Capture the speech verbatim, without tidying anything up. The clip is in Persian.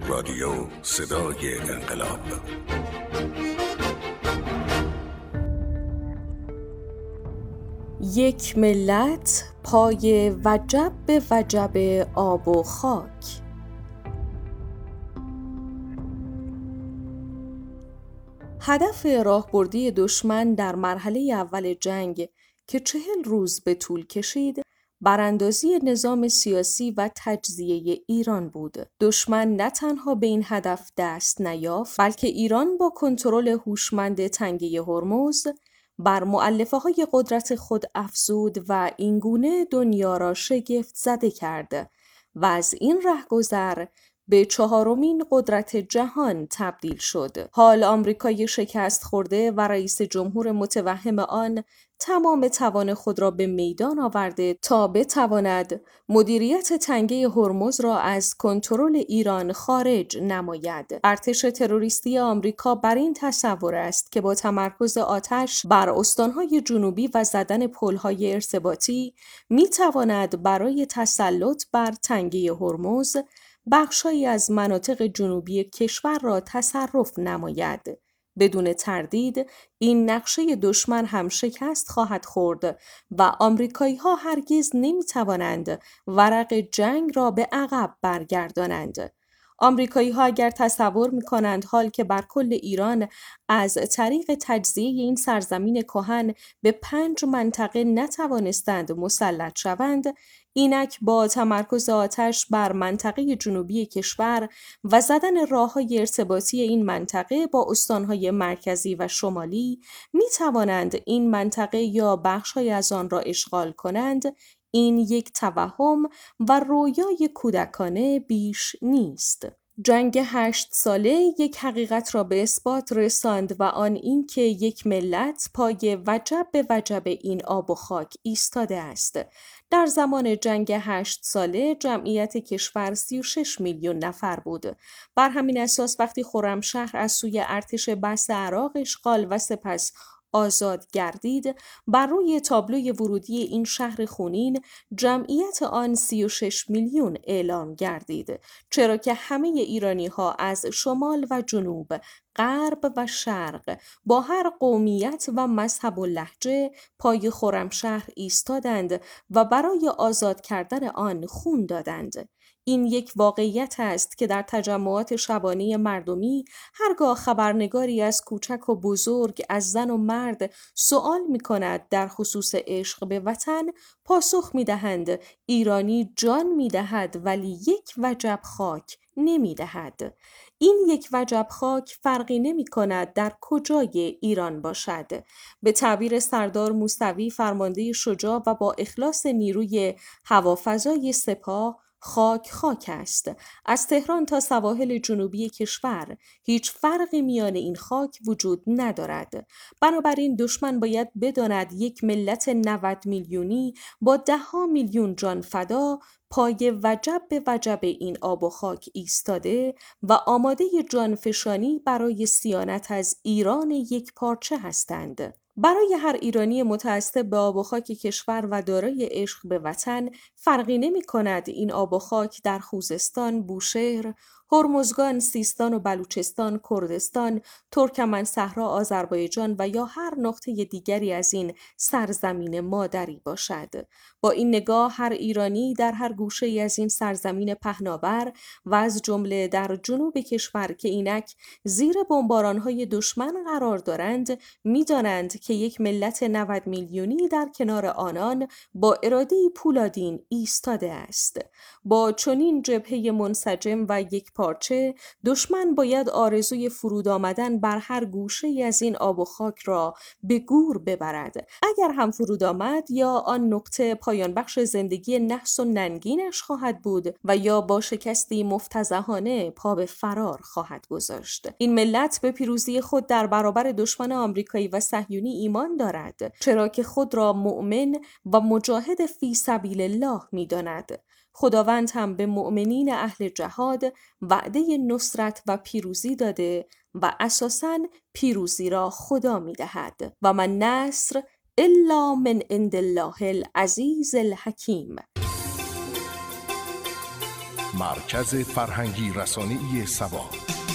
رادیو صدای انقلاب. یک ملت پای وجب به وجب آب و خاک. هدف راهبردی دشمن در مرحله اول جنگ که چهل روز به طول کشید، براندازی نظام سیاسی و تجزیه ایران بود. دشمن نه تنها به این هدف دست نیافت، بلکه ایران با کنترل هوشمند تنگه هرمز بر مؤلفه‌های قدرت خود افزود و اینگونه دنیا را شگفت زده کرد و از این رهگذر به چهارمین قدرت جهان تبدیل شد. حال آمریکای شکست خورده و رئیس جمهور متوهم آن تمام توان خود را به میدان آورده تا بتواند مدیریت تنگه هرمز را از کنترل ایران خارج نماید. ارتش تروریستی آمریکا بر این تصور است که با تمرکز آتش بر استانهای جنوبی و زدن پل‌های ارتباطی میتواند برای تسلط بر تنگه هرمز بخشی از مناطق جنوبی کشور را تصرف نماید. بدون تردید این نقشه دشمن هم شکست خواهد خورد و آمریکایی‌ها هرگز نمی‌توانند ورق جنگ را به عقب برگردانند. آمریکایی‌ها اگر تصور می‌کنند حال که بر کل ایران از طریق تجزیه این سرزمین کهن به پنج منطقه نتوانستند مسلط شوند، اینک با تمرکز آتش بر منطقه جنوبی کشور و زدن راه‌های ارتباطی این منطقه با استان‌های مرکزی و شمالی می توانند این منطقه یا بخش‌های از آن را اشغال کنند، این یک توهم و رویای کودکانه بیش نیست. جنگ هشت ساله یک حقیقت را به اثبات رساند و آن این که یک ملت پای وجب به وجب این آب و خاک ایستاده است. در زمان جنگ هشت ساله جمعیت کشور سی و شش میلیون نفر بود. بر همین اساس وقتی خرمشهر از سوی ارتش بسط عراق اشغال و سپس آزاد گردید، بر روی تابلوی ورودی این شهر خونین جمعیت آن سی و شش میلیون اعلام گردید، چرا که همه ایرانی ها از شمال و جنوب، غرب و شرق با هر قومیت و مذهب و لهجه پای خرمشهر ایستادند و برای آزاد کردن آن خون دادند. این یک واقعیت است که در تجمعات شبانه مردمی هرگاه خبرنگاری از کوچک و بزرگ، از زن و مرد سوال می کند در خصوص عشق به وطن، پاسخ می دهند ایرانی جان می دهد ولی یک وجب خاک نمی دهد. این یک وجب خاک فرقی نمی کند در کجای ایران باشد. به تعبیر سردار موسوی فرمانده شجاع و با اخلاص نیروی هوافضای سپاه، خاک خاک است. از تهران تا سواحل جنوبی کشور هیچ فرقی میان این خاک وجود ندارد. بنابراین دشمن باید بداند یک ملت نود میلیونی با ده ها میلیون جان فدا پای وجب به وجب این آب و خاک ایستاده و آماده جانفشانی برای صیانت از ایران یک پارچه هستند. برای هر ایرانی متعصب به آب و خاک کشور و دارای عشق به وطن فرقی نمی کند این آب و خاک در خوزستان، بوشهر، هرمزگان، سیستان و بلوچستان، کردستان، ترکمن صحرا، آذربایجان و یا هر نقطه دیگری از این سرزمین مادری باشد. با این نگاه هر ایرانی در هر گوشه از این سرزمین پهناور و از جمله در جنوب کشور که اینک زیر بمباران‌های دشمن قرار دارند می‌دانند که یک ملت نود میلیونی در کنار آنان با اراده پولادین ایستاده است. با چنین جبهه منسجم و یک پارچه دشمن باید آرزوی فرود آمدن بر هر گوشه از این آب و خاک را به گور ببرد. اگر هم فرود آمد یا آن نقطه پایان بخش زندگی نحس و ننگینش خواهد بود و یا با شکستی مفتضحانه پا به فرار خواهد گذاشت. این ملت به پیروزی خود در برابر دشمن آمریکایی و صهیونی ایمان دارد، چرا که خود را مؤمن و مجاهد فی سبیل الله می‌داند. خداوند هم به مؤمنین اهل جهاد وعده نصرت و پیروزی داده و اساساً پیروزی را خدا می‌دهد و من نصر الا من عند الله العزیز الحکیم. مرکز فرهنگی رسانه‌ای سبا.